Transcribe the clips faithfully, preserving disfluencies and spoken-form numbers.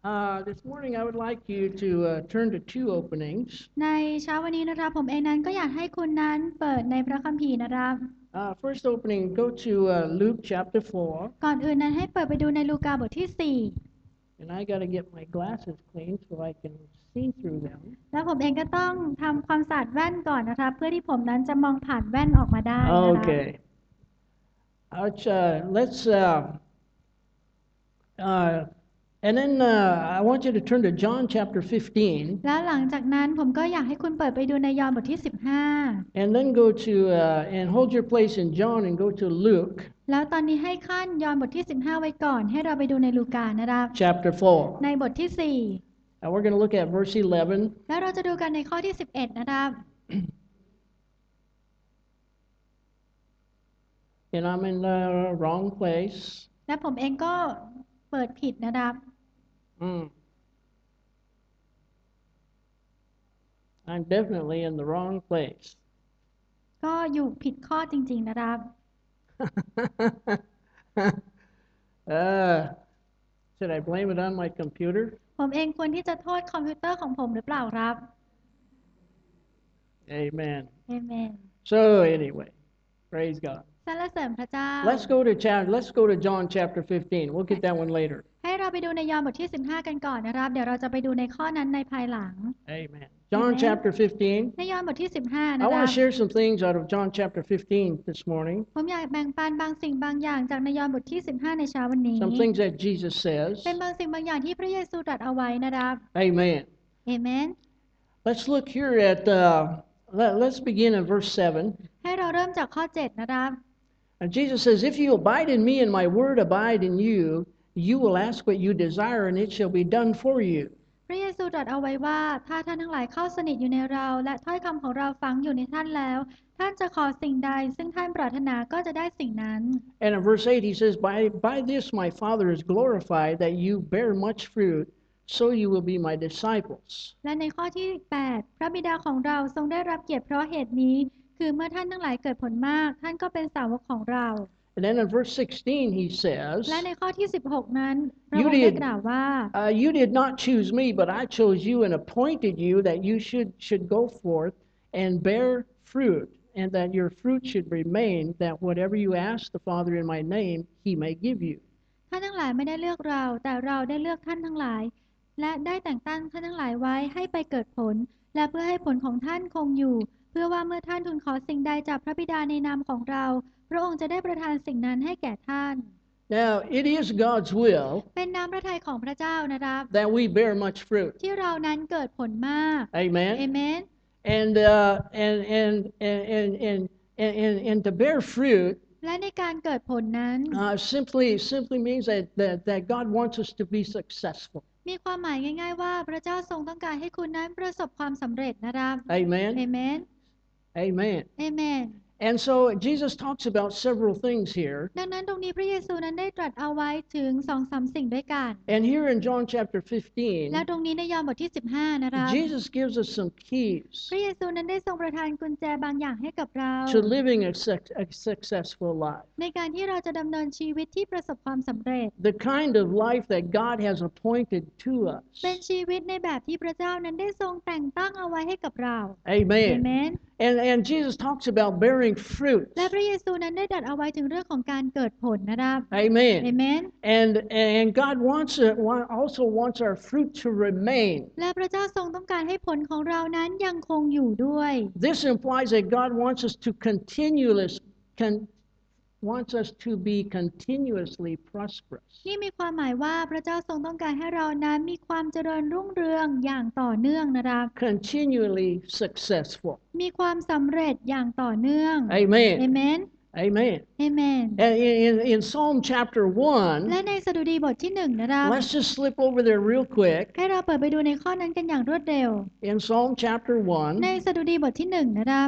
Uh, this morning, I would like you to uh, turn to two openings. ในเช้าวันนี้นะครับผมเองนั้นก็อยากให้คุณนั้นเปิดในพระคัมภีร์นะครับ Uh, first opening, go to uh, Luke chapter four. ก่อนอื่นนั้นให้เปิดไปดูในลูกาบทที่สี่ And I got to get my glasses clean so I can see through them. แล้วผมเองก็ต้องทำความสะอาดแว่นก่อนนะครับเพื่อที่ผมนั้นจะมองผ่านแว่นออกมาได้นะครับ Okay. Ouch, uh, let's, uh, uh, and then uh, I want you to turn to John chapter fifteen. แล้วหลังจากนั้นผมก็อยากให้คุณเปิดไปดูในยอห์นบทที่สิบห้า And then go to, uh, and hold your place in John and go to Luke แล้วตอนนี้ให้ขั้นยอห์นบทที่สิบห้าไว้ก่อนให้เราไปดูในลูกานะครับ chapter four. ในบทที่สี่ And we're going to look at verse eleven. แล้วเราจะดูกันในข้อที่สิบเอ็ดนะครับ And I'm in the wrong place. และผมเองก็เปิดผิดนะครับ Mm. I'm definitely in the wrong place. ก็อยู่ผิดข้อจริงๆนะครับ uh, should I blame it on my computer? ผมเองควรที่จะโทษคอมพิวเตอร์ของผมหรือเปล่าครับ Amen. เอเมน So anyway, praise God. สรรเสริญพระเจ้า Let's go to chapter. Let's go to John chapter fifteen. We'll get that one later. ให้เราไปดูในยอห์นบทที่สิบห้ากันก่อนนะครับ เดี๋ยวเราจะไปดูในข้อนั้นในภายหลัง Amen. John chapter fifteen. ในยอห์นบทที่สิบห้านะ I ค want รับ to share some things out of John chapter fifteen this morning. ผมอยากแบ่งปันบางสิ่งบางอย่างจากในยอห์นบทที่สิบห้าในเช้าวันนี้ Some things that Jesus says. เป็นบางสิ่งบางอย่างที่พระเยซูตรัสเอาไว้นะครับ Amen. เอเมน Let's look here at. Uh, let, let's begin in verse seven. ให้เราเริ่มจากข้อเจ็ดนะครับ And Jesus says, "If you abide in me and my word abide in you, you will ask what you desire, and it shall be done for you." พระเยซูตรัสเอาไว้ว่าถ้าท่านทั้งหลายเข้าสนิทอยู่ในเราและถ้อยคำของเราฝังอยู่ในท่านแล้วท่านจะขอสิ่งใดซึ่งท่านปรารถนาก็จะได้สิ่งนั้น And in verse eight he says, by, by this my Father is glorified, that you bear much fruit, so you will be my disciples. และในข้อที่แปดพระบิดาของเราทรงได้รับเกียรติเพราะเหตุนี้คือเมื่อท่านทั้งหลายเกิดผลมากท่านก็เป็นสาวกของเรา And then in verse sixteen he says, และในข้อที่สิบหกนั้นพระองค์ได้กล่าวว่า uh, you did not choose me, but I chose you and appointed you that you should, should go forth and bear fruit, and that your fruit should remain, that whatever you ask the Father in my name, he may give you. ท่านทั้งหลายไม่ได้เลือกเราแต่เราได้เลือกท่านทั้งหลายและได้แต่งตั้งท่านทั้งหลายไว้ให้ไปเกิดผลและเพื่อให้ผลของท่านคงอยู่เพื่อว่าเมื่อท่านทูลขอสิ่งใดจากพระบิดาในนามของเราพระองค์จะได้ประทานสิ่งนั้นให้แก่ท่าน Now, it is God's will เป็นน้ำพระทัยของพระเจ้านะครับ that we bear much fruit. ที่เรานั้นเกิดผลมาก Amen. เอเมน And, uh, and, and, and, and, and, and, and to bear fruit และในการเกิดผลนั้น uh, simply, simply means that, that, that God wants us to be successful. มีความหมายง่ายๆว่าพระเจ้าทรงต้องการให้คุณนั้นประสบความสำเร็จนะครับ Amen. เอเมน Amen. เอเมน And so Jesus talks about several things here. ดังนั้นตรงนี้พระเยซูนั้นได้ตรัสเอาไว้ถึง สองสาม สิ่งด้วยกัน And here in John chapter fifteen, และตรงนี้ในยอห์นบทที่สิบห้านะครับ Jesus gives us some keys พระเยซูนั้นได้ทรงประทานกุญแจบางอย่างให้กับเรา to living a, suc- a successful life. ในการที่เราจะดำเนินชีวิตที่ประสบความสำเร็จ The kind of life that God has appointed to us. เป็นชีวิตในแบบที่พระเจ้านั้นได้ทรงแต่งตั้งเอาไว้ให้กับเรา Amen. เอเมน And, and Jesus talks about bearing fruit. และพระเยซูนั้นได้ตรัสเอาไว้ถึงเรื่องของการเกิดผลนะครับ Amen. เอเมน And, and God wants it, also wants our fruit to remain. และพระเจ้าทรงต้องการให้ผลของเรานั้นยังคงอยู่ด้วย This implies that God wants us to continuous, con, wants us to be continuously prosperous. นี่มีความหมายว่าพระเจ้าทรงต้องการให้เรานั้นมีความเจริญรุ่งเรืองอย่างต่อเนื่องนะครับ Continually successful. มีความสำเร็จอย่างต่อเนื่อง Amen. เอเมน Amen. เอเมน And in, in, in Psalm chapter และ one, ในสดุดีบทที่หนึ่งนะครับ let's just slip over there real quick. ให้เราเปิดไปดูในข้อนั้นกันอย่างรวดเร็ว In Psalm chapter ใน one, สดุดีบทที่หนึ่งนะครับ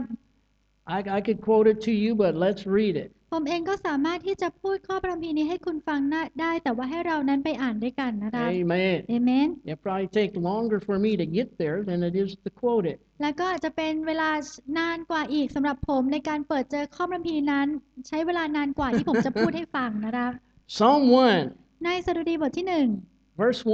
I, I could quote it to you, but let's read it. ผมเองก็สามารถที่จะพูดข้อพระคัมภีร์นี้ให้คุณฟังได้แต่ว่าให้เรานั้นไปอ่านด้วยกันนะครับ Amen. เอเมน It'll probably take longer for me to get there than it is to quote it. แล้วก็อาจจะเป็นเวลานานกว่าอีกสำหรับผมในการเปิดเจอข้อพระคัมภีร์นั้น ใช้เวลานานกว่าที่ผมจะพูดให้ฟังนะครับ Psalm one, ในสดุดีบทที่หนึ่ง verse one.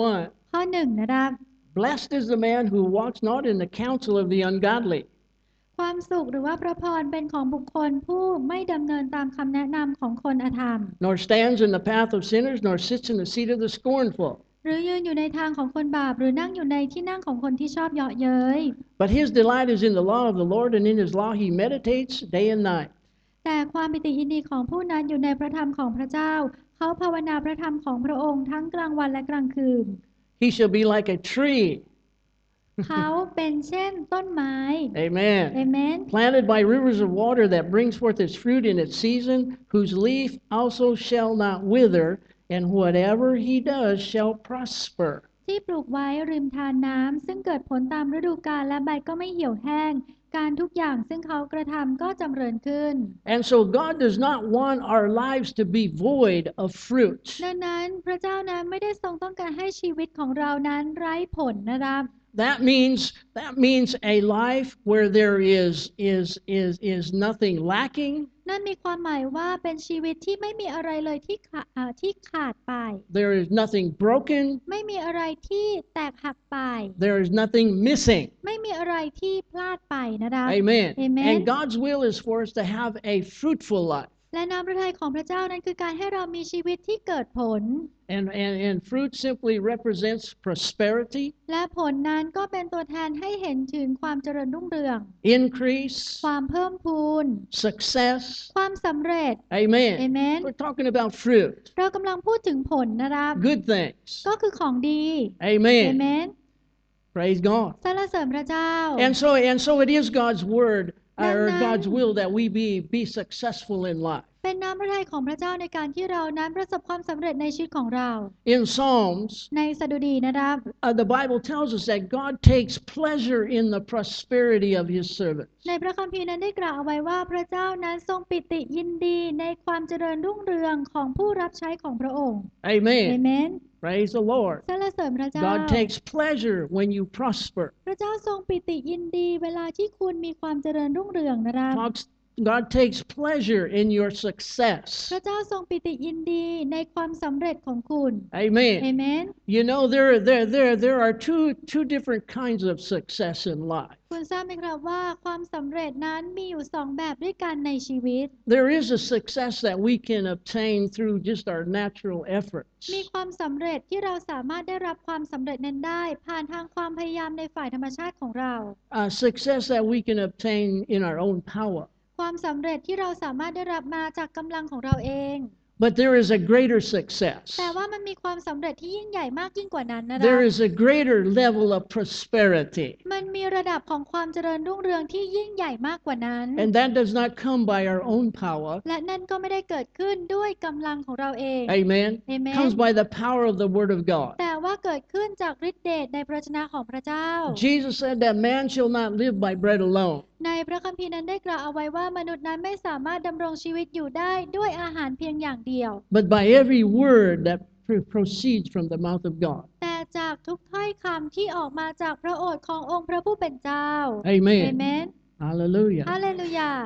ข้อหนึ่งนะครับ Blessed is the man who walks not in the counsel of the ungodly, ความสุขหรือว่าพระพรเป็นของบุคคลผู้ไม่ดำเนินตามคำแนะนำของคนอธรรม nor stands in the path of sinners, nor sits in the seat of the scornful. หรือยืนอยู่ในทางของคนบาปหรือนั่งอยู่ในที่นั่งของคนที่ชอบเยาะเย้ย But his delight is in the law of the Lord, and in his law he meditates day and night. แต่ความปิติยินดีของผู้นั้นอยู่ในพระธรรมของพระเจ้า เขาภาวนาพระธรรมของพระองค์ทั้งกลางวันและกลางคืน He shall be like a tree. เขาเป็นเช่นต้นไม้ Amen. เอเมน Planted by rivers of water that brings forth its fruit in its season, whose leaf also shall not wither, and whatever he does shall prosper. ที่ปลูกไว้ริมทานน้ำซึ่งเกิดผลตามฤดูกาลและใบก็ไม่เหี่ยวแห้ง การทุกอย่างซึ่งเขากระทำก็จำเริญขึ้น And so God does not want our lives to be void of fruit. ดังนั้นพระเจ้านั้นไม่ได้ทรงต้องการให้ชีวิตของเรานั้นไร้ผลนะครับ That means that means a life where there is is is is nothing lacking. นั่นมีความหมายว่าเป็นชีวิตที่ไม่มีอะไรเลยที่ขาอ่าที่ขาดไป There is nothing broken. ไม่มีอะไรที่แตกหักไป There is nothing missing. ไม่มีอะไรที่พลาดไปนะครับ Amen. Amen. And God's will is for us to have a fruitful life. และน้ำพระทัยของพระเจ้านั้นคือการให้เรามีชีวิตที่เกิดผล And, and, and fruit simply represents prosperity, และผลนั้นก็เป็นตัวแทนให้เห็นถึงความเจริญรุ่งเรือง increase, ความเพิ่มพูน success. ความสำเร็จ Amen. Amen. We're talking about fruit, เรากำลังพูดถึงผลนะครับ good things. ก็คือของดี Amen. Amen. Praise God. สรรเสริญพระเจ้า And so and so it is God's word or ดังนั้น God's will that we be be successful in life. เป็นน้ำพระทัยของพระเจ้าในการที่เรานั้นประสบความสำเร็จในชีวิตของเรา In Psalms, ในสดุดีนะครับ uh, the Bible tells us that God takes pleasure in the prosperity of his servants. ในพระคัมภีร์นั้นได้กล่าวเอาไว้ว่าพระเจ้านั้นทรงปิติยินดีในความเจริญรุ่งเรืองของผู้รับใช้ของพระองค์ เอ Amen. เมน Praise the Lord. สรรเสริญพระเจ้า God takes pleasure when you prosper. พระเจ้าทรงปิติยินดีเวลาที่คุณมีความเจริญรุ่งเรืองนะครับ Talks, God takes pleasure in your success. พระเจ้าทรงปิติยินดีในความสำเร็จของคุณ เอ Amen. เมน You know there there there there are two two different kinds of success in life. คุณทราบไหมครับว่าความสำเร็จนั้นมีอยู่สองแบบด้วยกันในชีวิต There is a success that we can obtain through just our natural efforts. มีความสำเร็จที่เราสามารถได้รับความสำเร็จนั้นได้ ผ่านทางความพยายามในฝ่ายธรรมชาติของเรา A success that we can obtain in our own power. ความสำเร็จที่เราสามารถได้รับมาจากกำลังของเราเอง But there is a greater success. แต่ว่ามันมีความสำเร็จที่ยิ่งใหญ่มากยิ่งกว่านั้นนะครั There บ is a greater level of prosperity. มันมีระดับของความเจริญรุ่งเรืองที่ยิ่งใหญ่มากกว่านั้น And that does not come by our own power. และนั่นก็ไม่ได้เกิดขึ้นด้วยกำลังของเราเอง Amen. Amen. Comes by the power of the Word of God. แต่ว่าเกิดขึ้นจากฤทธิเดชในพระวจนะของพระเจ้า Jesus said that man shall not live by bread alone, ในพระคัมภีร์นั้นได้กล่าวเอาไว้ว่ามนุษย์นั้นไม่สามารถดำรงชีวิตอยู่ได้ด้วยอาหารเพียงอย่างเดียว but by every word that pr- proceeds from the mouth of God. แต่จากทุกถ้อยคำที่ออกมาจากพระโอษฐ์ขององค์พระผู้เป็นเจ้า Amen. เอเมน Hallelujah. ฮาเลลูยา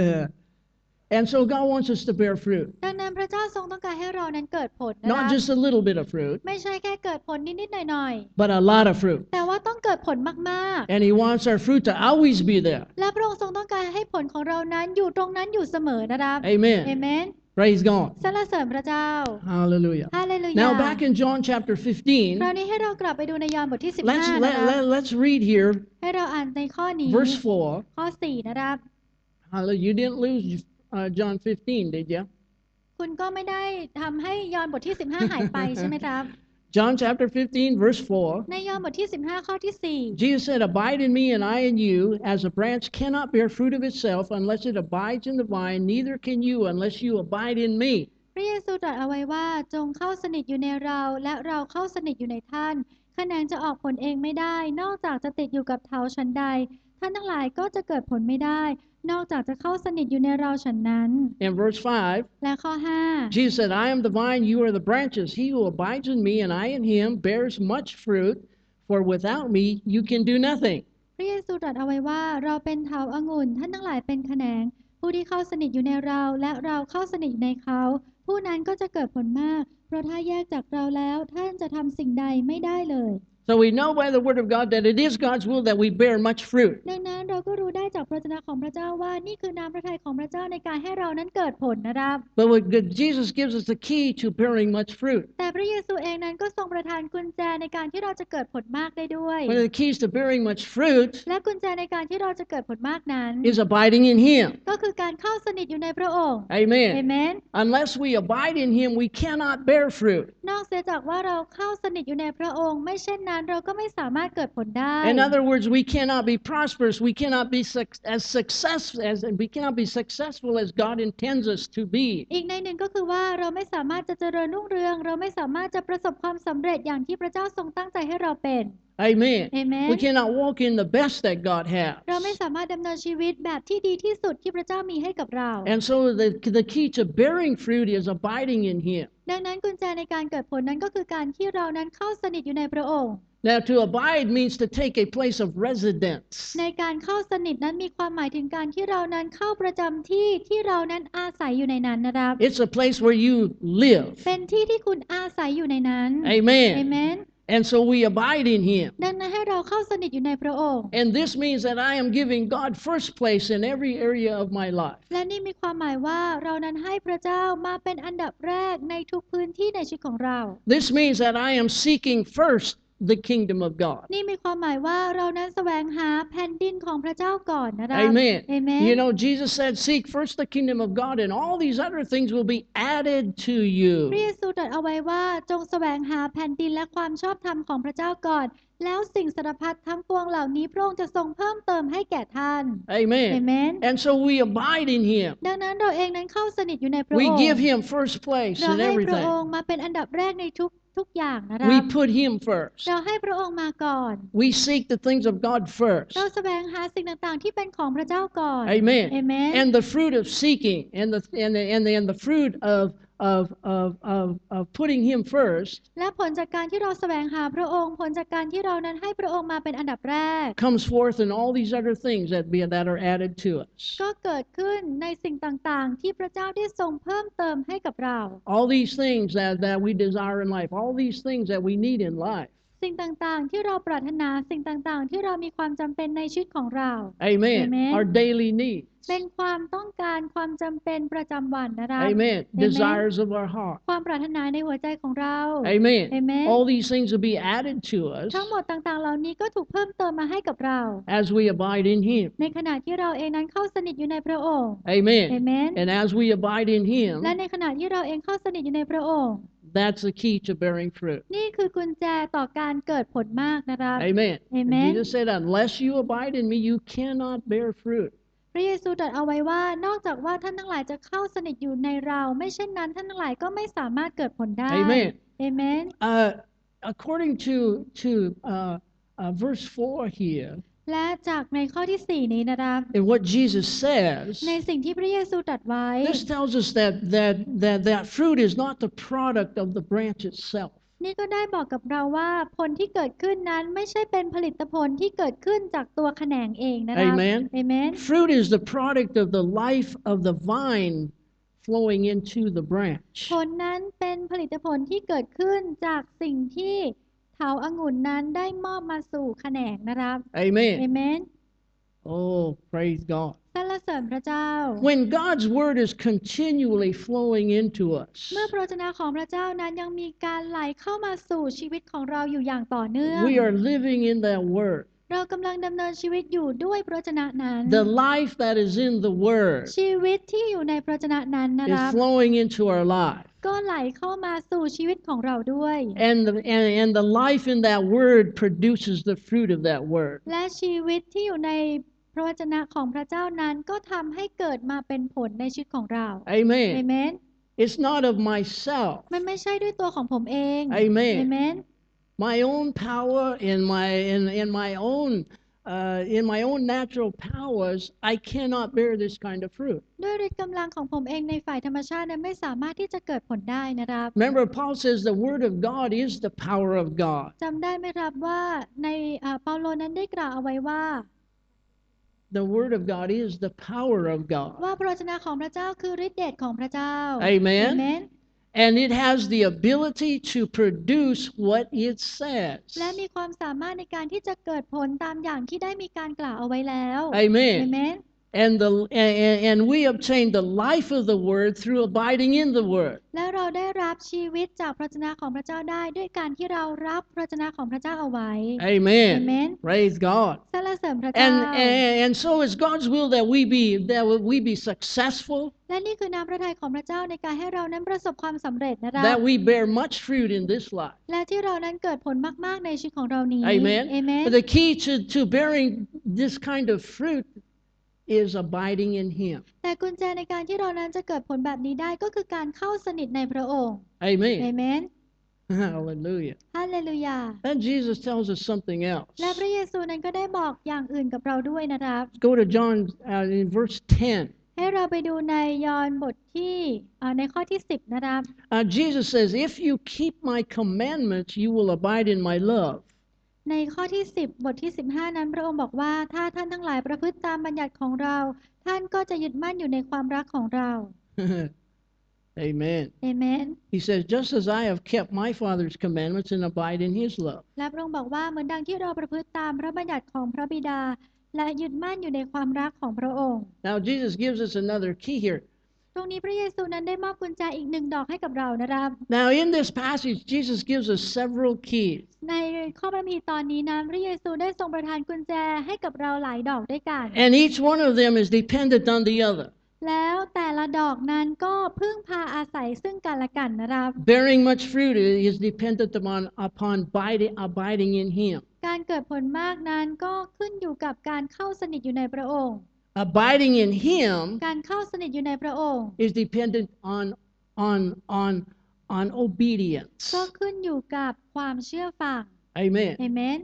And so God wants us to bear fruit. ดังนั้นพระเจ้าทรงต้องการให้เรานั้นเกิดผลนะค Not รับ just a little bit of fruit, ไม่ใช่แค่เกิดผลนิดๆหน่อย but a lot of fruit. ๆ แต่ว่าต้องเกิดผลมาก And He wants our fruit to always be there. ๆ และพระองค์ทรงต้องการให้ผลของเรานั้นอยู่ตรงนั้นอยู่เสมอนะครับ เอ Amen. เมน Praise God. สรรเสริญพระเจ้า Hallelujah. ฮาเลลูยา Now back in John chapter คราว fifteen, นี้ให้เรากลับไปดูในยอห์นบทที่สิบ let's ห้า let, นะครับ let, let's read here ให้เราอ่านในข้อนี้ verse four. ข้อสี่นะครับ Hallelujah. You didn't lose uh, John fifteen, did you? คุณก็ไม่ได้ทำให้ยอห์นบทที่สิบห้าหายไปใช่ไหมครับ John chapter fifteen, verse four. ในยอห์นบทที่สิบห้าข้อที่สี่ Jesus said, Abide in me and I in you, as a branch cannot bear fruit of itself unless it abides in the vine, neither can you unless you abide in me. พระเยซูตรัสเอาไว้ว่าจงเข้าสนิทอยู่ในเราและเราเข้าสนิทอยู่ในท่านแขนงจะออกผลเองไม่ได้ นอกจากจะติดอยู่กับเถาฉันใด ท่านทั้งหลายก็จะเกิดผลไม่ได้ นอกจากจะเข้าสนิทอยู่ในเราฉันนั้น In verse five, และข้อห้า Jesus said, I am the vine, you are the branches. He who abides in me and I in him bears much fruit, for without me you can do nothing. พระเยซูตรัสเอาไว้ว่าเราเป็นเถาองุ่นท่านทั้งหลายเป็นแขนง ผู้ที่เข้าสนิทอยู่ในเราและเราเข้าสนิทอยู่ในเขาผู้นั้นก็จะเกิดผลมากเพราะถ้าแยกจากเราแล้วท่านจะทำสิ่งใดไม่ได้เลย So we know by the word of God that it is God's will that we bear much fruit. ดังนั้นเราก็รู้ได้จากพระวจนะของพระเจ้าว่านี่คือน้ำพระทัยของพระเจ้าในการให้เรานั้นเกิดผลนะครับ But what good, Jesus gives us the key to bearing much fruit. แต่พระเยซูเองนั้นก็ทรงประทานกุญแจในการที่เราจะเกิดผลมากได้ด้วย One of the keys to bearing much fruit และกุญแจในการที่เราจะเกิดผลมากนั้น is abiding in Him. ก็คือการเข้าสนิทอยู่ในพระองค์ Amen. เอเมน Unless we abide in Him, we cannot bear fruit. นอกเสียจากว่าเราเข้าสนิทอยู่ในพระองค์ไม่เช่นนั้นเราก็ไม่สามารถเกิดผลได้ In other words, we cannot be prosperous. We cannot be suc- as successful as we cannot be successful as God intends us to be. อีกในหนึ่งก็คือว่าเราไม่สามารถจะเจริญรุ่งเรืองเราไม่สามารถจะประสบความสำเร็จอย่างที่พระเจ้าทรงตั้งใจให้เราเป็น Amen. Amen. We cannot walk in the best that God has. เราไม่สามารถดำเนินชีวิตแบบที่ดีที่สุดที่พระเจ้ามีให้กับเรา And so the, the key to bearing fruit is abiding in Him. ดังนั้นกุญแจในการเกิดผลนั้นก็คือการที่เรานั้นเข้าสนิทอยู่ในพระองค์ Now, to abide means to take a place of residence. ในการเข้าสนิทนั้นมีความหมายถึงการที่เรานั้นเข้าประจำที่ที่เรานั้นอาศัยอยู่ในนั้นนะครับ It's a place where you live. เป็นที่ที่คุณอาศัยอยู่ในนั้น Amen. เอเมน And so we abide in Him. ดังนั้นให้เราเข้าสนิทอยู่ในพระองค์ And this means that I am giving God first place in every area of my life. และนี่มีความหมายว่าเรานั้นให้พระเจ้ามาเป็นอันดับแรกในทุกพื้นที่ในชีวิตของเรา This means that I am seeking first the kingdom of God. นี่มีความหมายว่าเรานั้นแสวงหาแผ่นดินของพระเจ้าก่อนนะครับ Amen. เอเมน You know, Jesus said, seek first the kingdom of God, and all these other things will be added to พระ you. เยซูตรัสเอาไว้ว่าจงแสวงหาแผ่นดินและความชอบธรรมของพระเจ้าก่อนแล้วสิ่งสารพัดทั้งปวงเหล่านี้พระองค์จะทรงเพิ่มเติมให้แก่ท่าน Amen. เอเมน And so we abide in Him. ดังนั้นเราเองนั้นเข้าสนิทอยู่ในพระอง We ค์ give Him first place เรา in ให้พระ everything. องค์มาเป็นอันดับแรกในทุกทุกอย่างนะครับ We put Him first. เราให้พระองค์มาก่อน We seek the things of God first. เราแสวงหาสิ่งต่างๆที่เป็นของพระเจ้าก่อน Amen. เอเมน And the fruit of seeking and the and the and the, and the fruit of of of of of putting Him first และผลจากการที่เราแสวงหาพระองค์ผลจากการที่เรานั้นให้พระองค์มาเป็นอันดับแรก comes forth in all these other things that be that are added to us. ก็เกิดขึ้นในสิ่งต่างๆ ที่พระเจ้าได้ทรงเพิ่มเติมให้กับเรา All these things that that we desire in life, all these things that we need in life. สิ่งต่างๆ ที่เราปรารถนาสิ่งต่างๆ ที่เรามีความจำเป็นในชีวิตของเรา Amen. Amen. Our daily needs. เป็นความต้องการความจำเป็นประจำวันนะคะ Amen. Desires of our heart. ความปรารถนาในหัวใจของเรา Amen. Amen. All these things will be added to us ทั้งหมดต่างๆ เหล่านี้ก็ถูกเพิ่มเติมมาให้กับเรา as we abide in Him. ในขณะที่เราเองนั้นเข้าสนิทอยู่ในพระองค์ Amen. Amen. And as we abide in Him, และในขณะที่เราเองเข้าสนิทอยู่ในพระองค์ that's the key to bearing fruit. นี่คือกุญแจต่อการเกิดผลมากนะคะ Amen. And Amen. Jesus said, unless you abide in me, you cannot bear fruit. พระเยซูตรัสเอาไว้ว่านอกจากว่าท่านทั้งหลายจะเข้าสนิทอยู่ในเราไม่เช่นนั้นท่านทั้งหลายก็ไม่สามารถเกิดผลได้ Amen. เอเมน Uh, according to to uh, uh, verse four here, และจากในข้อที่สี่นี้นะคะ and what Jesus says, ในสิ่งที่พระเยซูตรัสไว้ this tells us that that that that fruit is not the product of the branch itself. นี่ก็ได้บอกกับเราว่าผลที่เกิดขึ้นนั้นไม่ใช่เป็นผลิตผลที่เกิดขึ้นจากตัวแขนงเองนะคะ Amen. เอเมน Fruit is the product of the life of the vine flowing into the branch. ผลนั้นเป็นผลิตผลที่เกิดขึ้นจากสิ่งที่เถาองุ่นนั้นได้มอบมาสู่แขนงนะคะ Amen. เอเมน Oh, praise God. สรรเสริญพระเจ้า When God's word is continually flowing into us, เมื่อพระวจนะของพระเจ้านั้นยังมีการไหลเข้ามาสู่ชีวิตของเราอยู่อย่างต่อเนื่อง we are living in that word. เรากำลังดำเนินชีวิตอยู่ด้วยพระวจนะนั้น The life that is in the word ชีวิตที่อยู่ในพระวจนะนั้นนะ is ครับ flowing into our life. ก็ไหลเข้ามาสู่ชีวิตของเราด้วย And the, and, and the life in that word produces the fruit of that word. และชีวิตที่อยู่ในพระวจนะของพระเจ้านั้นก็ทำให้เกิดมาเป็นผลในชีวิตของเราเอ Amen. เมน It's not of myself. มันไม่ใช่ด้วยตัวของผมเอง Amen. เอเมน My own power in my in, in my own uh, in my own natural powers, I cannot bear this kind of fruit. ด้วยฤทธิ์กำลังของผมเองในฝ่ายธรรมชาตินั้นไม่สามารถที่จะเกิดผลได้นะครับ Remember, Paul says the word of God is the power of God. จำได้ไหมครับว่าในอ่าเปาโลนั้นได้กล่าวเอาไว้ว่า the Word of God is the power of God. ว่าพระวจนะของพระเจ้าคือฤทธิ์เดชของพระเจ้า Amen. Amen. And it has the ability to produce what it says. และมีความสามารถในการที่จะเกิดผลตามอย่างที่ได้มีการกล่าวเอาไว้แล้ว Amen. Amen. And the and, and we obtain the life of the Word through abiding in the Word. และเราได้รับชีวิตจากพระวจนะของพระเจ้าได้ด้วยการที่เรารับพระวจนะของพระเจ้าเอาไว้ Amen. Amen. Praise God. สรรเสริญพระเจ้า And, and and so it's God's will that we be that we be successful. และนี่คือน้ำพระทัยของพระเจ้าในการให้เรานั้นประสบความสำเร็จนะครับ That we bear much fruit in this life. และที่เรานั้นเกิดผลมากๆในชีวิตของเรานี้ Amen. Amen. But the key to to bearing this kind of fruit is abiding in Him. แต่กุญแจในการที่เรานั้นจะเกิดผลแบบนี้ได้ก็คือการเข้าสนิทในพระองค์ Amen. Amen. Hallelujah. ฮาเลลูยา Then Jesus tells us something else. และพระเยซูนั้นก็ได้บอกอย่างอื่นกับเราด้วยนะครับ Let's go to John uh, in verse ten. ให้เราไปดูในยอห์นบทที่เอ่อในข้อที่สิบนะครับ Uh, Jesus says, "If you keep my commandments, you will abide in my love." ในข้อที่สิบบทที่สิบห้านั้นพระองค์บอกว่าถ้าท่านทั้งหลายประพฤติตามบัญญัติของเราท่านก็จะยึดมั่นอยู่ในความรักของเรา Amen. Amen. He says, "Just as I have kept my Father's commandments and abide in His love." และพระองค์บอกว่าเหมือนดังที่เราประพฤติตามพระบัญญัติของพระบิดาและยึดมั่นอยู่ในความรักของพระองค์ Now Jesus gives us another key here. ตรงนี้พระเยซูนั้นได้มอบกุญแจอีกหนึ่งดอกให้กับเรานะครับ Now in this passage, Jesus gives us several keys. ในข้อพระคัมภีร์ตอนนี้นั้นพระเยซูได้ทรงประทานกุญแจให้กับเราหลายดอกด้วยกัน And each one of them is dependent on the other. แล้วแต่ละดอกนั้นก็พึ่งพาอาศัยซึ่งกันและกันนะครับ Bearing much fruit is dependent upon upon abiding, abiding in Him. การเกิดผลมากนั้นก็ขึ้นอยู่กับการเข้าสนิทอยู่ในพระองค์ Abiding in Him การเข้าสนิทอยู่ในพระองค์ is dependent on on on on obedience. ก็ขึ้นอยู่กับความเชื่อฟัง Amen. Amen.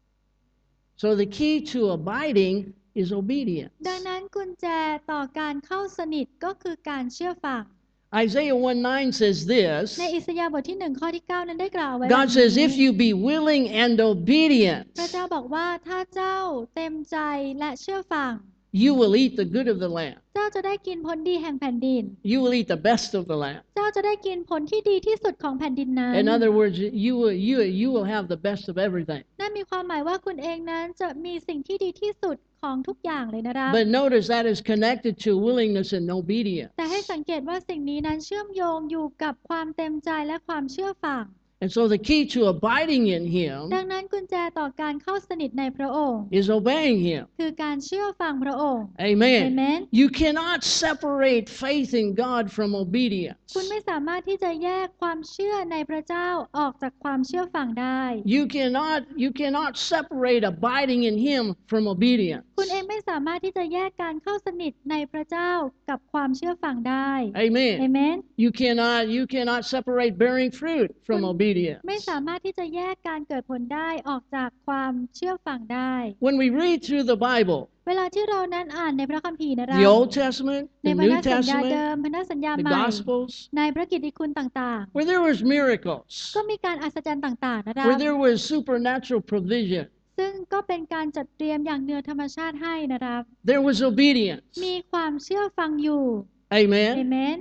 So the key to abiding is obedience. ดังนั้นกุญแจต่อการเข้าสนิทก็คือการเชื่อฟัง Isaiah one nine says ใน this. อิสยาห์บทที่หนึ่งข้อที่เก้านั้นได้กล่าวไว้ God แบบ says, นี้ "If you be willing and obedient, พระเจ้าบอกว่าถ้าเจ้าเต็มใจและเชื่อฟัง you will eat the good of the land. เจ้าจะได้กินผลดีแห่งแผ่นดิน You will eat the best of the land." เจ้าจะได้กินผลที่ดีที่สุดของแผ่นดินนั้น In other words, you will you you will have the best of everything. นั่นมีความหมายว่าคุณเองนั้นจะมีสิ่งที่ดีที่สุดของทุกอย่างเลยนะครับ But notice that is connected to willingness and obedience. แต่ให้สังเกตว่าสิ่งนี้นั้นเชื่อมโยงอยู่กับความเต็มใจและความเชื่อฟัง And so the key to abiding in Him ดังนั้นกุญแจต่อการเข้าสนิทในพระองค์ is obeying Him. คือการเชื่อฟังพระองค์ Amen. Amen. You cannot separate faith in God from obedience. คุณไม่สามารถที่จะแยกความเชื่อในพระเจ้าออกจากความเชื่อฟังได้ You cannot you cannot separate abiding in Him from obedience. คุณเองไม่สามารถที่จะแยกการเข้าสนิทในพระเจ้ากับความเชื่อฟังได้ Amen. Amen. You cannot you cannot separate bearing fruit from obedience. ไม่สามารถที่จะแยกการเกิดผลได้ออกจากความเชื่อฟังได้ When we read through the Bible, เวลาที่เรานั้นอ่านในพระคัมภีร์นะครั the บ Old Testament, ใน the พัน New ธสัญญาเดิ Testament, มพันธสัญญา the ใหม่ Gospels, ในพระกิตติคุณต่าง where there was miracles, ๆ ก็มีการอัศจรรย์ต่างๆนะครับ where there was supernatural provision, ซึ่งก็เป็นการจัดเตรียมอย่างเหนือธรรมชาติให้นะครับ there was obedience. มีความเชื่อฟังอยู่ Amen. Amen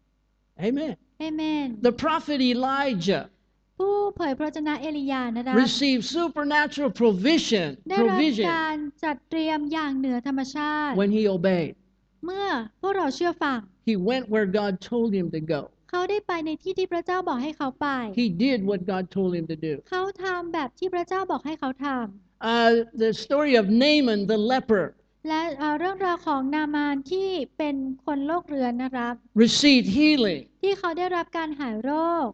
Amen. Amen The prophet Elijah ผู้เผยพระวจนะเอลียานะครับ received supernatural provision, ได้รับ provision การจัดเตรียมอย่างเหนือธรรมชาติ when he obeyed. เมื่อพวกเราเชื่อฟัง He went where God told him to go. เขาได้ไปในที่ที่พระเจ้าบอกให้เขาไป He did what God told him to do. เขาทำแบบที่พระเจ้าบอกให้เขาท Uh, the story of Naaman the leper ำและเอ่อเรื่องราวของนามานที่เป็นคนโรคเรื้อนนะครับ received healing. ที่เขาได้รับการหายโรค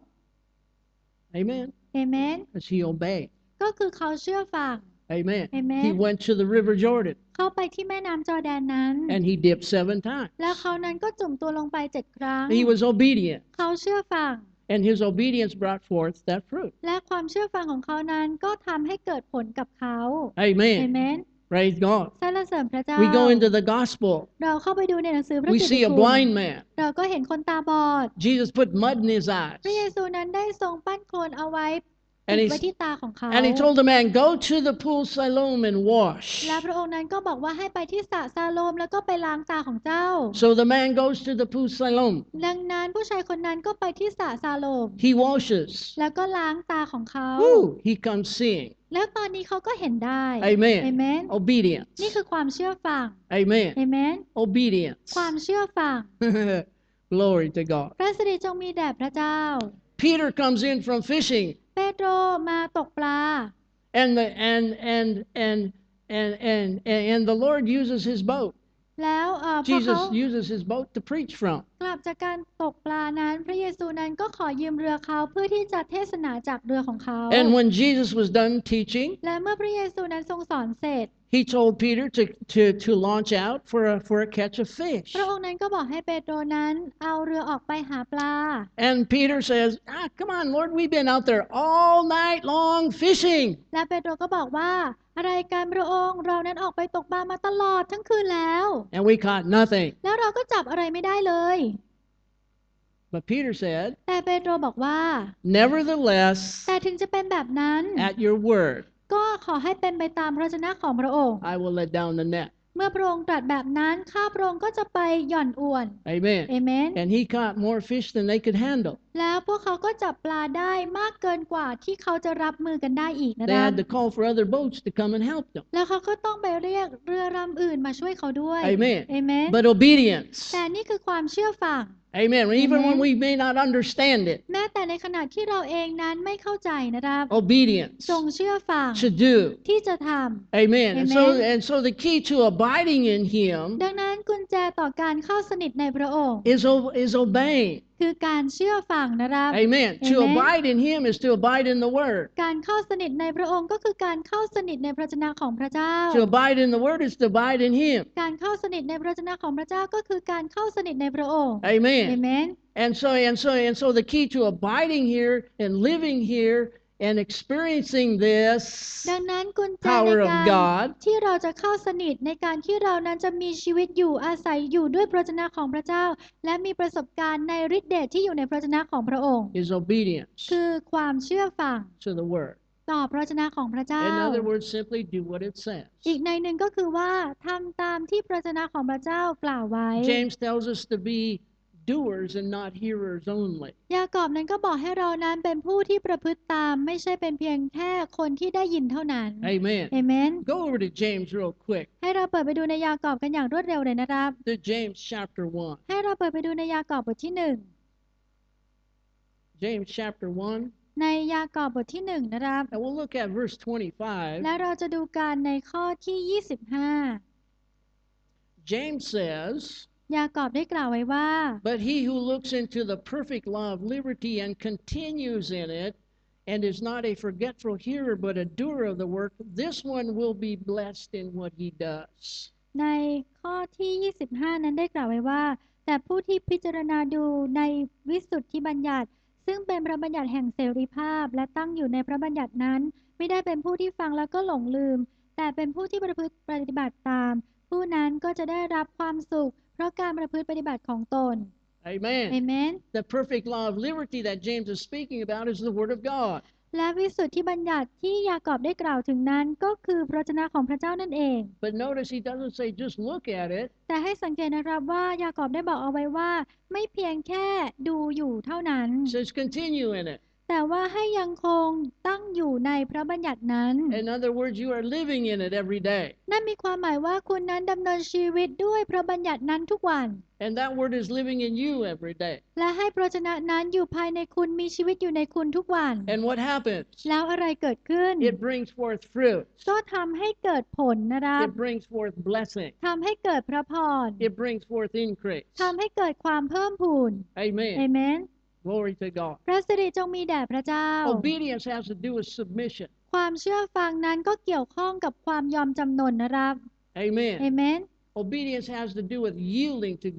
Amen. เอเมน As he obeyed. ก็คือเขาเชื่อฟัง Amen. Amen. He went to the river Jordan เขาไปที่แม่น้ำจอร์แดนนั้น and he dipped seven times. แล้วเขานั้นก็จุ่มตัวลงไปเจ็ดครั้ง He was obedient, เขาเชื่อฟัง and his obedience brought forth that fruit. และความเชื่อฟังของเขานั้นก็ทำให้เกิดผลกับเขา เอ Amen. เมน Praise God. สรรเสริญพระเจ้า We go into the gospel. เราเข้าไปดูในหนังสือพระ We กิตติ see a คุณ blind man. เราก็เห็นคนตาบอด Jesus put mud in his eyes. พระเยซูนั้นได้ทรงปั้นโคลนเอาไว้ติ And ด he, ไว้ที่ตาของเขา and he told the man, go to the pool Siloam and wash. และพระองค์นั้นก็บอกว่าให้ไปที่สระซาโลมแล้วก็ไปล้างตาของเจ้า So the man goes to the pool Siloam. ดังนั้นผู้ชายคนนั้นก็ไปที่สระซาโลม He washes. แล้วก็ล้างตาของเขา Woo, he comes seeing. แล้วตอนนี้เขาก็เห็นได้ Amen. เอเมน Obedience. นี่คือความเชื่อฟัง Amen. เอเมน Obedience. ความเชื่อฟัง Glory to God. พระสิริจงมีแด่พระเจ้า Peter comes in from fishing, เปโตรมาตกปลา and the and and and and and and, and the Lord uses his boat. แล้วเอ่อพอเขา Jesus uses his boat to preach from. กลับจากการตกปลานั้น พระเยซูนั้นก็ขอยืมเรือเขาเพื่อที่จะเทศนาจากเรือของเขา And when Jesus was done teaching, และเมื่อพระเยซูนั้นทรงสอนเสร็จ he told Peter to to to launch out for a for a catch of fish. พระองค์นั้นก็บอกให้เปโตรนั้นเอาเรือออกไปหาปลา And Peter says, "Ah, come on, Lord, we've been out there all night long fishing." และเปโตรก็บอกว่าอะไรกันพระองค์เรานั้นออกไปตกปลามาตลอดทั้งคืนแล้ว And we caught nothing. แล้วเราก็จับอะไรไม่ได้เลย But Peter said, แต่เปโตรบอกว่า "Nevertheless, แต่ถึงจะเป็นแบบนั้น at your word, ก็ขอให้เป็นไปตามพระวจนะของพระองค์ I will let down the net." เมื่อพระองค์ตรัสแบบนั้นข้าพระองค์ก็จะไปหย่อนอวน Amen. เอเมน And he caught more fish than they could handle. แล้วพวกเขาก็จับปลาได้มากเกินกว่าที่เขาจะรับมือกันได้อีกนะ They ครับ had to call for other boats to come and help them. แล้วเขาก็ต้องไปเรียกเรือลำอื่นมาช่วยเขาด้วย Amen. เอเมน But obedience. แต่นี่คือความเชื่อฟัง Amen. Even Amen. when we may not understand it, แม้แต่ในขณะที่เราเองนั้นไม่เข้าใจนะครับ obedience จงเชื่อฟัง to do. ที่จะท Amen. And so Amen. and so the key to abiding in him ำดังนั้นกุญแจต่อการเข้าสนิทในพระองค์ is o- is obeying. คือการเชื่อฟังนะครับ Amen. To Amen. abide in him is to abide in the word. การเข้าสนิทในพระองค์ก็คือการเข้าสนิทในพระวจนะของพระเจ้า To abide in the word is to abide in him. การเข้าสนิทในพระวจนะของพระเจ้าก็คือการเข้าสนิทในพระองค์ เอ Amen. เมน And so and so and so the key to abiding here and living here and experiencing this ดังนั้นกุญแจใน power of การ God ที่เราจะเข้าสนิทในการที่เรานั้นจะมีชีวิตอยู่อาศัยอยู่ด้วยพระวจนะของพระเจ้า และมีประสบการณ์ในฤทธิเดชที่อยู่ในพระวจนะของพระองค์ is obedience คือความเชื่อฟัง to the word. ต่อพระวจนะของพระเจ้า In other words, simply do what it says. อีกในหนึ่งก็คือว่าทำตามที่พระวจนะของพระเจ้ากล่าวไว้ James tells us to be doers and not hearers only. ยากอบนั้นก็บอกให้เรานั้นเป็นผู้ที่ประพฤติตามไม่ใช่เป็นเพียงแค่คนที่ได้ยินเท่านั้น Amen. เอเมน Go over to James real quick. ให้เราเปิดไปดูในยากอบกันอย่างรวดเร็วเลยนะครับ To James chapter one. ให้เราเปิดไปดูในยากอบบทที่หนึ่ง James chapter one. ในยากอบบทที่หนึ่งนะครับ And we'll look at verse twenty-five. และเราจะดูการในข้อที่ยี่สิบห้า James says, ยากอบได้กล่าวไว้ว่า "But he who looks into the perfect law of liberty and continues in it, and is not a forgetful hearer but a doer of the work, this one will be blessed in what he does." ในข้อที่ยี่สิบห้านั้นได้กล่าวไว้ว่า แต่ผู้ที่พิจารณาดูในวิสุทธิบัญญัติ ซึ่งเป็นพระบัญญัติแห่งเสรีภาพ และตั้งอยู่ในพระบัญญัตินั้น ไม่ได้เป็นผู้ที่ฟังแล้วก็หลงลืม แต่เป็นผู้ที่ประพฤติปฏิบัติตาม ผู้นั้นก็จะได้รับความสุข เพราะการประพฤติปฏิบัติของตน Amen. เอเมน The perfect law of liberty that James is speaking about is the word of God. และวิสุทธิบัญญัติที่ยากอบได้กล่าวถึงนั้นก็คือพระวจนะของพระเจ้านั่นเอง But notice he doesn't say just look at it. แต่ให้สังเกตนะครับว่ายากอบได้บอกเอาไว้ว่า ไม่เพียงแค่ดูอยู่เท่านั้น He says continue in it. แต่ว่าให้ยังคงตั้งอยู่ในพระบัญญัตินั้น In other words, you are living in it every day. นั่นมีความหมายว่าคุณนั้นดำเนินชีวิตด้วยพระบัญญัตินั้นทุกวัน And that word is living in you every day. และให้พระวจนะนั้นอยู่ภายในคุณมีชีวิตอยู่ในคุณทุกวัน And what happens? แล้วอะไรเกิดขึ้น It brings forth fruit. ก็ทำให้เกิดผลนะครับ It brings forth blessing. ทำให้เกิดพระพร It brings forth increase. ทำให้เกิดความเพิ่มพูน เอ Amen. เมน Glory to God. พระสิริจงมีแด่พระเจ้า Obedience has to do with submission. ความเชื่อฟังนั้นก็เกี่ยวข้องกับความยอมจำนนนะครับ เอ Amen. เมน Obedience has to do with yielding to God.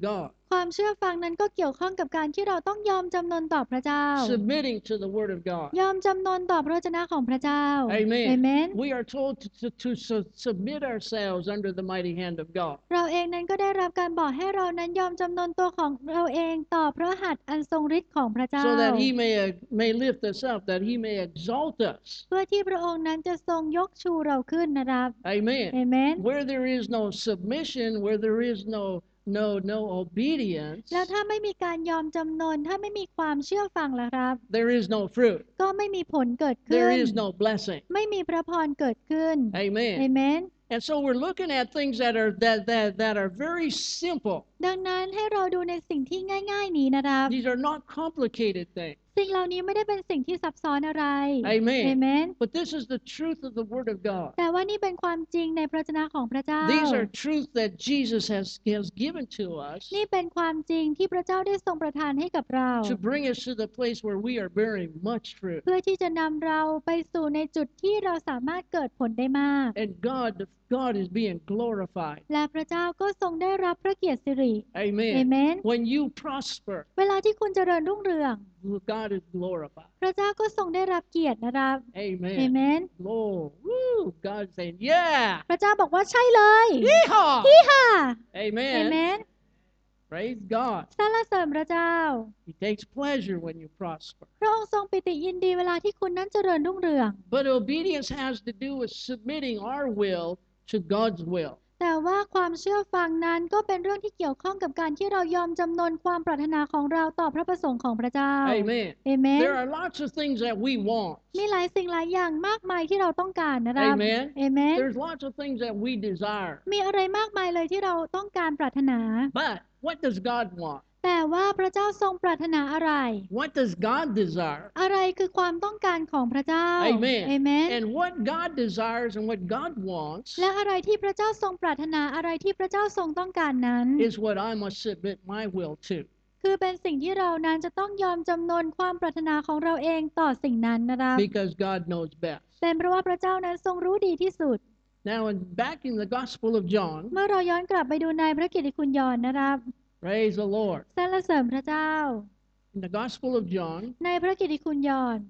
ความเชื่อฟังนั้นก็เกี่ยวข้องกับการที่เราต้องยอมจำนนต่อพระเจ้า submitting to the Word of God. ยอมจำนนต่อพระวจนะของพระเจ้า Amen. Amen. We are told to, to, to su- submit ourselves under the mighty hand of God. เราเองนั้นก็ได้รับการบอกให้เรานั้นยอมจำนนตัวของเราเองต่อพระหัตถ์อันทรงฤทธิ์ของพระเจ้า So that He may, uh, may lift us up, that He may exalt us. เพื่อที่พระองค์นั้นจะทรงยกชูเราขึ้นนะครับ Amen. Amen. Where there is no submission, where there is no no no obedience, แล้วถ้าไม่มีการยอมจำนนถ้าไม่มีความเชื่อฟังล่ะครับ there is no fruit. ก็ไม่มีผลเกิดขึ้ There น is no blessing. ไม่มีพระพรเกิดขึ้น Amen. Amen. And so we're looking at things that are that that that are very simple. ดังนั้นให้เราดูในสิ่งที่ง่าย ๆ นี้นะครับ These are not complicated things. สิ่งเหล่านี้ไม่ได้เป็นสิ่งที่ซับซ้อนอะไร Amen. Amen. But this is the truth of the Word of God. แต่ว่านี่เป็นความจริงในพระวจนะของพระเจ้า These are truths that Jesus has has given to us นี่เป็นความจริงที่พระเจ้าได้ทรงประทานให้กับเรา to bring us to the place where we are bearing much fruit. เพื่อที่จะนำเราไปสู่ในจุดที่เราสามารถเกิดผลได้มาก And God God is being glorified. และพระเจ้าก็ทรงได้รับพระเกียรติสิริ Amen. Amen. When you prosper, เวลาที่คุณเจริญรุ่งเรือง God is glorified. พระเจ้าก็ทรงได้รับเกียรตินะครับ Amen. Amen. Lord, woo, God is saying, yeah. พระเจ้าบอกว่าใช่เลย Yeehaw. ที่ค่ะ Amen. Amen. Praise God. สรรเสริญพระเจ้า He takes pleasure when you prosper. พระองค์ทรงปิติยินดีเวลาที่คุณนั้นเจริญรุ่งเรือง But obedience has to do with submitting our will to God's will. แต่ว่าความเชื่อฟังนั้นก็เป็นเรื่องที่เกี่ยวข้องกับการที่เรายอมจำนนความปรารถนาของเราต่อพระประสงค์ของพระเจ้า Amen. Amen. There are lots of things that we want. มีหลายสิ่งหลายอย่างมากมายที่เราต้องการนะครับ Amen. Amen. There's lots of things that we desire. มีอะไรมากมายเลยที่เราต้องการปรารถนา But what does God want? แต่ว่าพระเจ้าทรงปรารถนาอะไร What does God desire? อะไรคือความต้องการของพระเจ้า Amen. Amen. And what God desires and what God wants และอะไรที่พระเจ้าทรงปรารถนาอะไรที่พระเจ้าทรงต้องการนั้น is what I must submit my will to. คือเป็นสิ่งที่เรานั้นจะต้องยอมจำนนความปรารถนาของเราเองต่อสิ่งนั้นนะครับ Because God knows best. เป็นเพราะว่าพระเจ้านั้นทรงรู้ดีที่สุด Now, in, back in the Gospel of John, เมื่อเราย้อนกลับไปดูในพระกิตติคุณยอห์นนะครับ praise the Lord. สรรเสริญพระเจ้า In the Gospel of John, ในพระกิตติคุณยอห์น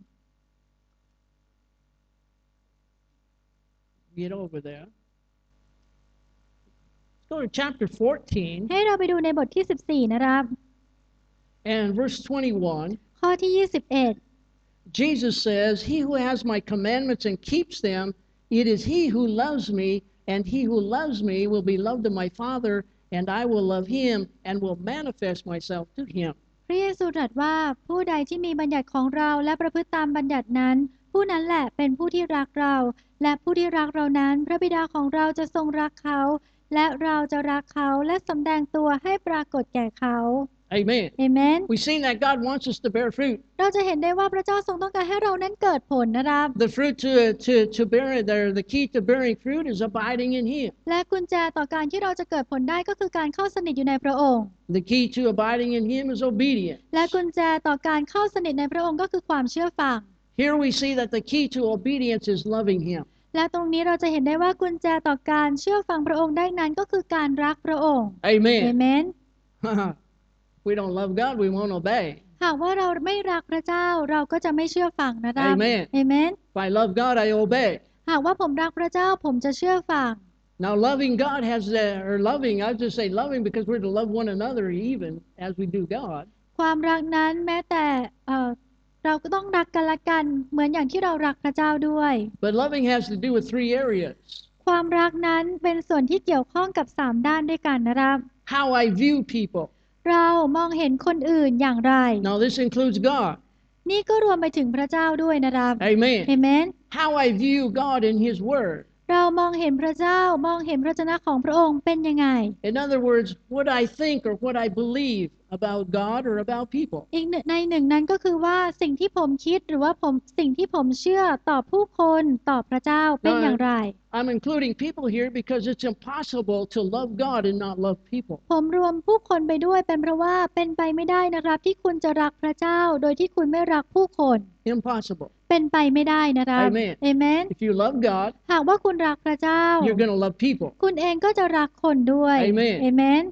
get over there. Let's go to chapter fourteen ให้เราไปดูในบทที่สิบสี่นะครับ and verse twenty-one. ข้อที่ยี่สิบเอ็ด Jesus says, "He who has my commandments and keeps them, it is he who loves me, and he who loves me will be loved of my Father, and I will love him and will manifest myself to him." พระเยซูตรัสว่าผู้ใดที่มีบัญญัติของเราและประพฤติตามบัญญัตินั้น ผู้นั้นแหละเป็นผู้ที่รักเรา และผู้ที่รักเรานั้นพระบิดาของเราจะทรงรักเขา และเราจะรักเขาและสำแดงตัวให้ปรากฏแก่เขา Amen. เอเมน We've seen that God wants us to bear fruit. เราจะเห็นได้ว่าพระเจ้าทรงต้องการให้เรานั้นเกิดผลนะครับ The fruit to to to bear the the key to bearing fruit is abiding in Him. และกุญแจต่อการที่เราจะเกิดผลได้ก็คือการเข้าสนิทอยู่ในพระองค์ The key to abiding in Him is obedience. และกุญแจต่อการเข้าสนิทในพระองค์ก็คือความเชื่อฟัง Here we see that the key to obedience is loving Him. และตรงนี้เราจะเห็นได้ว่ากุญแจต่อการเชื่อฟังพระองค์ได้นั้นก็คือการรักพระองค์ Amen. เอเมน We don't love God, we won't obey. หากว่าเราไม่รักพระเจ้าเราก็จะไม่เชื่อฟังนะครับ Amen. เอเมน If I love God, I obey. หากว่าผมรักพระเจ้าผมจะเชื่อฟัง Now, loving God has the, or loving, I just say loving because we're to love one another even as we do God. ความรักนั้นแม้แต่เอ่อเราก็ต้องรักกันละกันเหมือนอย่างที่เรารักพระเจ้าด้วย But loving has to do with three areas. ความรักนั้นเป็นส่วนที่เกี่ยวข้องกับสามด้านด้วยกันนะครับ How I view people. เรามองเห็นคนอื่นอย่างไร Now, this includes God. นี่ก็รวมไปถึงพระเจ้าด้วยนะครับ Amen. เอเมน How I view God in His Word. เรามองเห็นพระเจ้ามองเห็นพระวจนะของพระองค์เป็นยังไง In other words, what I think or what I believe about God or about people. อีกในหนึ่งนั้นก็คือว่าสิ่งที่ผมคิดหรือว่าผมสิ่งที่ผมเชื่อต่อผู้คนต่อพระเจ้าเป็นอย่างไร I'm including people here because it's impossible to love God and not love people. ผมรวมผู้คนไปด้วยเป็นเพราะว่าเป็นไปไม่ได้นะครับที่คุณจะรักพระเจ้าโดยที่คุณไม่รักผู้คน Impossible. เป็นไปไม่ได้นะครับ Amen. เอเมน If you love God, หากว่าคุณรักพระเจ้า you're going to love people. คุณเองก็จะรักคนด้วย Amen. เอเมน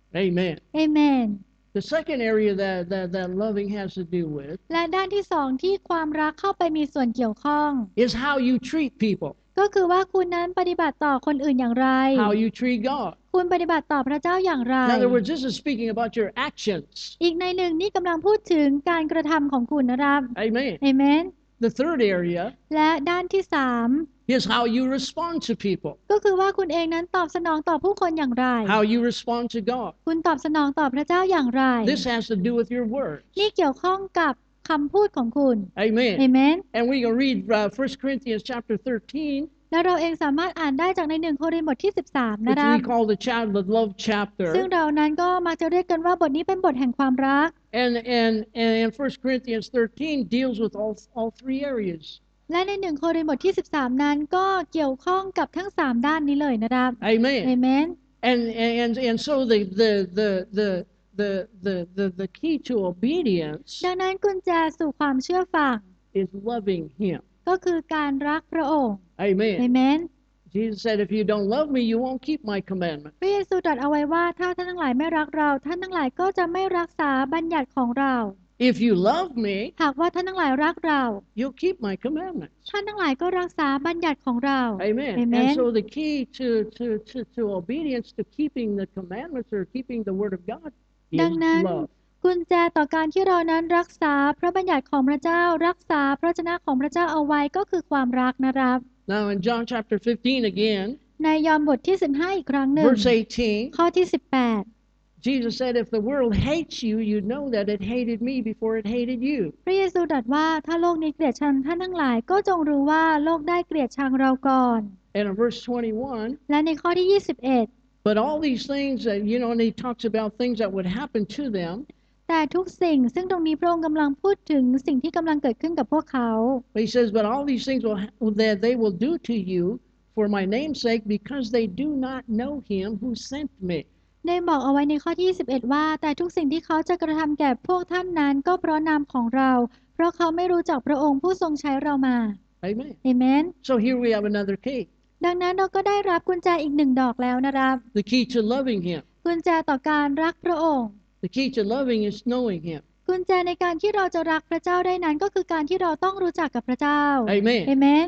Amen. เอเมน The second area that, that, that loving has to do with และด้านที่สองที่ความรักเข้าไปมีส่วนเกี่ยวข้อง is how you treat people, ก็คือว่าคุณนั้นปฏิบัติต่อคนอื่นอย่างไร how you treat God. คุณปฏิบัติต่อพระเจ้าอย่างไร In other words, this is speaking about your actions. อีกในหนึ่งนี่กำลังพูดถึงการกระทำของคุณนะครับ Amen. เอเมน The third area และด้านที่สาม is how you respond to people, ก็คือว่าคุณเองนั้นตอบสนองต่อผู้คนอย่างไร how you respond to God. คุณตอบสนองต่อพระเจ้าอย่างไร This has to do with your words. นี่เกี่ยวข้องกับคำพูดของคุณ เอ Amen. เมน And we can read uh, First Corinthians chapter thirteen, และเราเองสามารถอ่านได้จากในหนึ่งโครินธ์บทที่สิบสามนะ which ครับ we call the, chap- the love ซึ่ง chapter. เรานั้นก็มักจะเรียกกันว่าบทนี้เป็นบทแห่งความรัก And, and, and First Corinthians thirteen deals with all, all three areas. และในหนึ่งโครินธ์บทที่สิบสามนั้นก็เกี่ยวข้องกับทั้งสามด้านนี้เลยนะครับ เอ Amen. เมน And, and, and so the, the, the, the, the, the, the, the key to obedience ดังนั้นกุญแจสู่ความเชื่อฟัง is loving Him. ก็คือการรักพระองค์ เอ Amen. เมน Jesus said, if you don't love me, you won't keep my commandments. พระเยซูตรัสเอาไว้ว่าถ้าท่านทั้งหลายไม่รักเราท่านทั้งหลายก็จะไม่รักษาบัญญัติของเรา If you love me, หากว่าท่านทั้งหลายรักเรา you'll keep my commandments. ท่านทั้งหลายก็รักษาบัญญัติของเรา Amen. เอเมน And so the key to, to, to, to obedience, to keeping the commandments or keeping the word of God is ดังนั้น love. กุญแจต่อการที่เรานั้นรักษาพระบัญญัติของพระเจ้ารักษาพระวจนะของพระเจ้าเอาไว้ก็คือความรักนะครับ Now in John chapter fifteen again, ในยอห์นบทที่สิบห้าอีกครั้งหนึ่ง verse eighteen, ข้อที่สิบแปด Jesus said, if the world hates you, you know that it hated me before it hated you. พระเยซูตรัสว่าถ้าโลกนี้เกลียดชังท่านทั้งหลายก็จงรู้ว่าโลกได้เกลียดชังเราก่อน And in verse twenty-one, และในข้อที่ยี่สิบเอ็ด but all these things that, you know, and he talks about things that would happen to them. แต่ทุกสิ่งซึ่งตรงนี้พระองค์กำลังพูดถึงสิ่งที่กำลังเกิดขึ้นกับพวกเขา He says, but all these things will, that they will do to you for my name's sake, because they do not know him who sent me. ได้บอกเอาไว้ในข้อที่ยี่สิบเอ็ดว่าแต่ทุกสิ่งที่เขาจะกระทำแก่พวกท่านนั้นก็เพราะนามของเรา เพราะเขาไม่รู้จักพระองค์ผู้ทรงใช้เรามา Amen. เอเมน So here we have another key. ดังนั้นเราก็ได้รับกุญแจอีกหนึ่งดอกแล้วนะครับ The key to loving him. กุญแจต่อการรักพระองค์ The key to loving is knowing him. กุญแจในการที่เราจะรักพระเจ้าได้นั้นก็คือการที่เราต้องรู้จักกับพระเจ้า Amen. เอเมน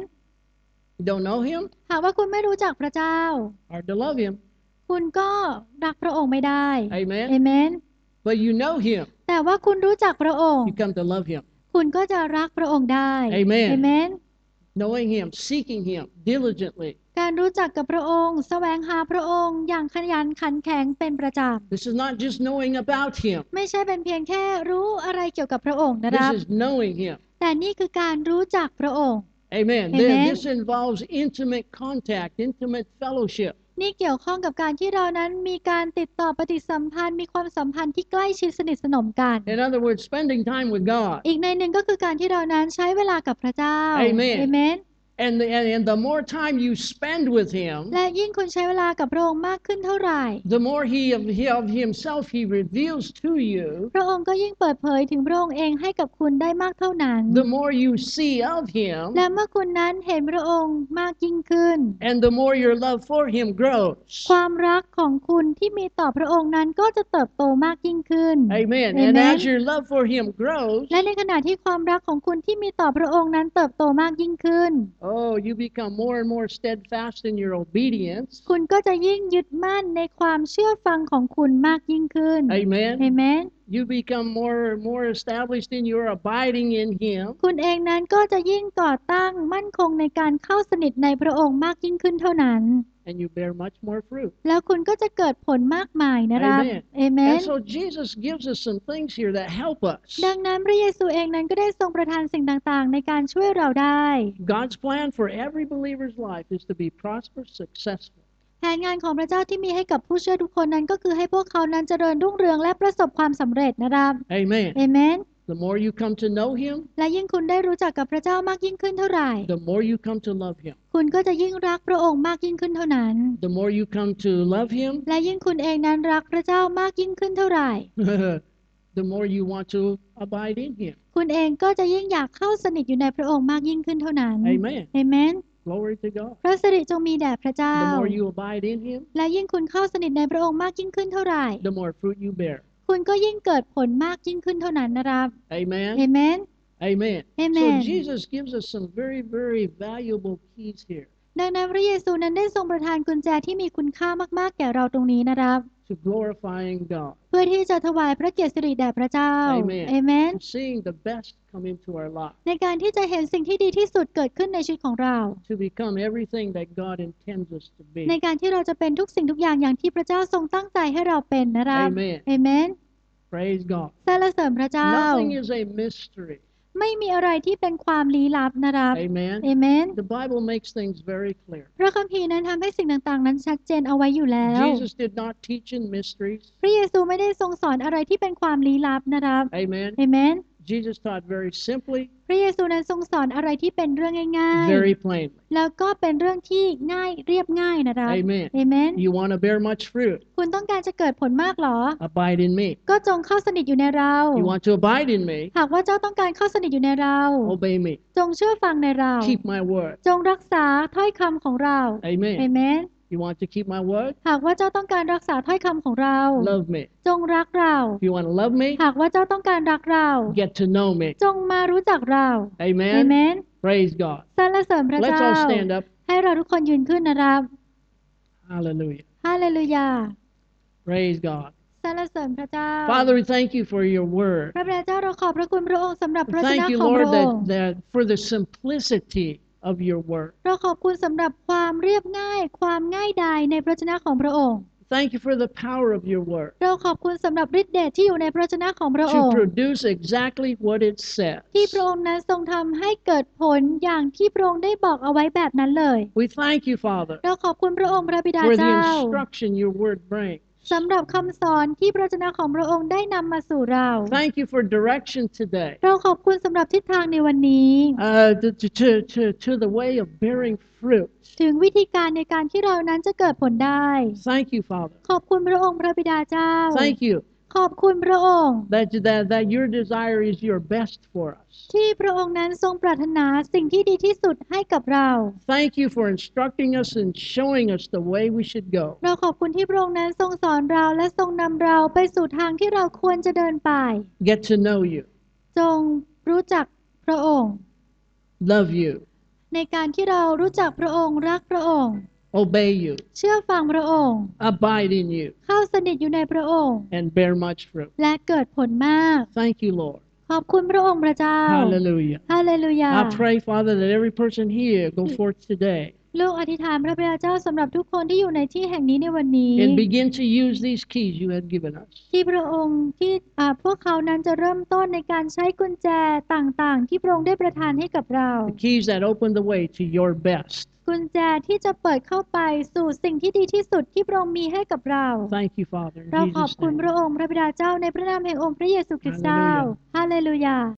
You don't know him? หากว่าคุณไม่รู้จักพระเจ้า Hard to love him. คุณก็รักพระองค์ไม่ได้ Amen. เอเมน But you know him. แต่ว่าคุณรู้จักพระองค์ You come to love him. คุณก็จะรักพระองค์ได้ Amen. เอเมน Knowing him, seeking him diligently. การรู้จักกับพระองค์แสวงหาพระองค์อย่างขยันขันแข็งเป็นประจ This is not just knowing about him. ำไม่ใช่เป็นเพียงแค่รู้อะไรเกี่ยวกับพระองค์นะครับ This is knowing him. แต่นี่คือการรู้จักพระองค์ Amen. Amen. This, this involves intimate contact, intimate fellowship. นี่เกี่ยวข้องกับการที่เรานั้นมีการติดต่อปฏิสัมพันธ์มีความสัมพันธ์ที่ใกล้ชิดสนิทสนมกัน In other words, spending time with God. อีกในหนึ่งก็คือการที่เรานั้นใช้เวลากับพระเจ้า Amen. เอเมน And the, and, and the more time you spend with him, และยิ่งคุณใช้เวลากับพระองค์มากขึ้นเท่าไหร่ the more he of, he of himself he reveals to you, พระองค์ก็ยิ่งเปิดเผยถึงพระองค์เองให้กับคุณได้มากเท่านั้น the more you see of him, และเมื่อคุณนั้นเห็นพระองค์มากยิ่งขึ้น and the more your love for him grows. ความรักของคุณที่มีต่อพระองค์นั้นก็จะเติบโตมากยิ่งขึ้น Amen. And Amen. as your love for him grows, และในขณะที่ความรักของคุณที่มีต่อพระองค์นั้นเติบโตมากยิ่งขึ้น oh, you become more and more steadfast in your obedience. คุณก็จะยิ่งยึดมั่นในความเชื่อฟังของคุณมากยิ่งขึ้น Amen. เอเมน You become more more established in your abiding in him. คุณเองนั้นก็จะยิ่งก่อตั้งมั่นคงในการเข้าสนิทในพระองค์มากยิ่งขึ้นเท่านั้น And you bear much more fruit. แล้วคุณก็จะเกิดผลมากมายนะครับ Amen. เอเมน And so Jesus gives us some things here that help us. ดังนั้นพระเยซูเองนั้นก็ได้ทรงประทานสิ่งต่างๆในการช่วยเราได้ God's plan for every believer's life is to be prosperous, successful. แผนงานของพระเจ้าที่มีให้กับผู้เชื่อทุกคนนั้นก็คือให้พวกเขานั้นเจริญรุ่งเรืองและประสบความสำเร็จนะครับ Amen. เอเมน The more you come to know him, และยิ่งคุณได้รู้จักกับพระเจ้ามากยิ่งขึ้นเท่าไหร่ the more you come to love him. คุณก็จะยิ่งรักพระองค์มากยิ่งขึ้นเท่านั้น The more you come to love him, และยิ่งคุณเองนั้นรักพระเจ้ามากยิ่งขึ้นเท่าไหร่ the more you want to abide in him. คุณเองก็จะยิ่งอยากเข้าสนิทอยู่ในพระองค์มากยิ่งขึ้นเท่านั้น Amen. เอเมน Glory to God. พระสิริจงมีแด่พระเจ้า The more you abide in Him, และยิ่งคุณเข้าสนิทในพระองค์มากยิ่งขึ้นเท่าไหร่ the more fruit you bear. คุณก็ยิ่งเกิดผลมากยิ่งขึ้นเท่านั้นนะครับ Amen. เอเมน Amen. Amen. So Jesus gives us some very, very valuable keys here ดังนั้นพระเยซูนั้นได้ทรงประทานกุญแจที่มีคุณค่ามากๆแก่เราตรงนี้นะครับ to glorifying God, เพื่อที่จะถวายพระเกียรติสิริแด่พระเจ้า Amen. เอเมน to seeing the best come into our life, ในการที่จะเห็นสิ่งที่ดีที่สุดเกิดขึ้นในชีวิตของเรา to become everything that God intends us to ใน be. การที่เราจะเป็นทุกสิ่งทุกอย่างอย่างที่พระเจ้าทรงตั้งใจให้เราเป็นนะครับ Amen. เอเมน Praise God. สรรเสริญพระเจ้า Nothing is a mystery. ไม่มีอะไรที่เป็นความลี้ลับนะครับ Amen. เอเมน The Bible makes things very clear. พระคัมภีร์นั้นทำให้สิ่งต่างๆนั้นชัดเจนเอาไว้อยู่แล้ว Jesus did not teach in mysteries. พระเยซูไม่ได้ทรงสอนอะไรที่เป็นความลี้ลับนะครับ Amen. เอเมน Jesus taught very simply, พระเยซูนั้นทรงสอนอะไรที่เป็นเรื่องง่าย very plainly. ๆ แล้วก็เป็นเรื่องที่ง่ายเรียบง่ายนะครับ Amen. เอเมน You want to bear much fruit? คุณต้องการจะเกิดผลมากเหรอ Abide in me. ก็จงเข้าสนิทอยู่ในเรา You want to abide in me? หากว่าเจ้าต้องการเข้าสนิทอยู่ในเรา Obey me. จงเชื่อฟังในเรา Keep my word. จงรักษาถ้อยคำของเรา เอ Amen. เมน You want to keep my word? หากว่าเจ้าต้องการรักษาถ้อยคำของเรา Love me. จงรักเรา If you want to love me, หากว่าเจ้าต้องการรักเรา get to know me. จงมารู้จักเรา เอเม Amen. น Praise God. สรรเสริญพระ Let's เจ้า all stand up. ให้เราทุกคนยืนขึ้นนะครับ Hallelujah. ฮาเลลูยา Praise God. สรรเสริญพระเจ้า Father, we thank you for your word. พระบิดาเจ้าเราขอบพระคุณพระองค์สำหรับพระชนะ Thank you, ของพ Lord, ระองค์ that, that for the simplicity of your word. เราขอบคุณสำหรับความเรียบง่าย ความง่ายดายในพระชนะของพระองค์ Thank you for the power of your word เราขอบคุณสำหรับฤทธิ์เดชที่อยู่ในพระชนะของพระอ to งค์ produce exactly what it says. ที่พระองค์นั้นทรงทำให้เกิดผลอย่างที่พระองค์ได้บอกเอาไว้แบบนั้นเลย We thank you, Father, เราขอบคุณพระองค์พระบิดา for the เจ้า instruction your word brings. สำหรับคำสอนที่พระชนะของพระองค์ได้นำมาสู่เรา Thank you for direction today เราขอบคุณสำหรับทิศทางในวันนี้ uh, to, to, to, to the way of bearing fruit. ถึงวิธีการในการที่เรานั้นจะเกิดผลได้ Thank you, Father. ขอบคุณพระองค์พระบิดาเจ้า Thank you ขอบคุณพระองค์ that, that, that your desire is your best for us. ที่พระองค์นั้นทรงปรารถนาสิ่งที่ดีที่สุดให้กับเรา Thank you for instructing us and showing us the way we should go. เราขอบคุณที่พระองค์นั้นทรงสอนเราและทรงนำเราไปสู่ทางที่เราควรจะเดินไป Get to know you, จงรู้จักพระองค์ love you, ในการที่เรารู้จักพระองค์รักพระองค์ obey you, เชื่อฟังพระองค์ abide in you, เข้าสนิทอยู่ในพระองค์ and bear much fruit. และเกิดผลมาก Thank you, Lord. ขอบคุณพระองค์พระเจ้า Hallelujah. ฮาเลลูยา I pray, Father, that every person here go forth today ลูกอธิษฐานพระบิดาเจ้าสำหรับทุกคนที่อยู่ในที่แห่งนี้ในวันนี้ and begin to use these keys you have given us. ที่พระองค์ที่อ่าพวกเขานั้นจะเริ่มต้นในการใช้กุญแจต่างๆ ที่พระองค์ได้ประทานให้กับเรา The keys that open the way to your best. กุญแจที่จะเปิดเข้าไปสู่สิ่งที่ดีที่สุดที่พระองค์มีให้กับเรา Thank you, Father. In เราขอบ Jesus' คุณ name. พระองค์พระบิดาเจ้าในพระนามแห่งองค์พระเยซูคริสต์เจ้า Hallelujah. ฮาเลลูยา